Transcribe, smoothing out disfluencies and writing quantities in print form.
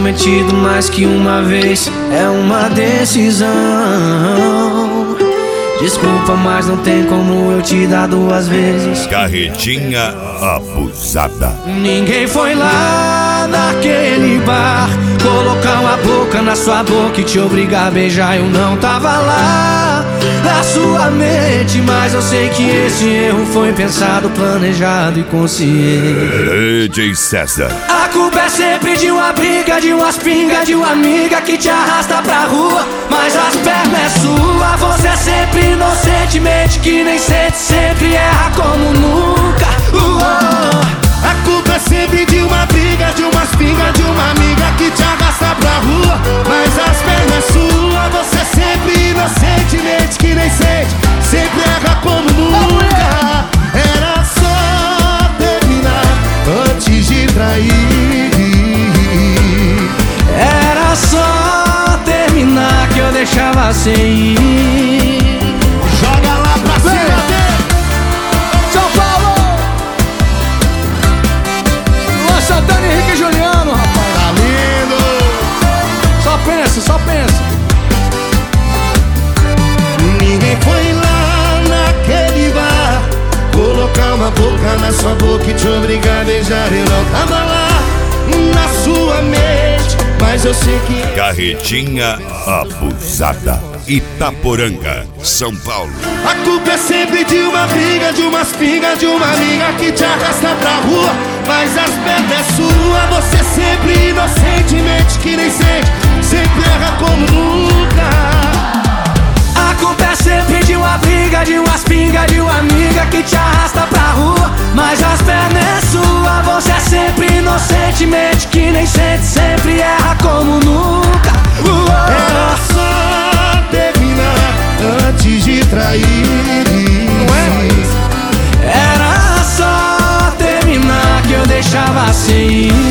prometido mais que uma vez, é uma decisão. Desculpa, mas não tem como eu te dar duas vezes. Carretinha abusada. Ninguém foi lá naquele bar colocar uma boca na sua boca e te obrigar a beijar. Eu não tava lá na sua mente, mas eu sei que esse erro foi pensado, planejado e consciente. DJ César. A culpa é sempre de uma briga, de umas pingas, de uma amiga que te arrasta pra rua, mas as pernas é sua. Você é sempre inocentemente que nem sente, sempre erra como nunca. A culpa é sempre de uma briga, de umas pingas, de uma amiga que te arrasta pra rua, mas as pernas é sua. Você é sempre inocentemente que nem sente, sempre erra como nunca. Era só terminar antes de trair. Era só terminar que eu deixava sem ir. Joga lá pra cima dele, São Paulo! Luan Santana e Henrique Juliano, rapaz. tá lindo. Só pensa, só pensa. Ninguém foi lá naquele bar colocar uma boca na sua boca e te obrigar a beijar. Eu não tava lá na sua mente, mas eu sei que Carretinha abusada. Itaporanga, São Paulo. a culpa é sempre de uma briga, de umas pingas, de uma amiga que te arrasta pra rua, mas as pernas é sua. Você é sempre inocentemente que nem sente, sempre erra como nunca. A culpa é sempre de uma briga, de umas pingas, de uma amiga que te arrasta pra rua, mas as pernas é sua. Você é sempre inocentemente que nem sente, sempre erra como nunca. Era só terminar antes de trair. Não é? Era só terminar que eu deixava sem ir.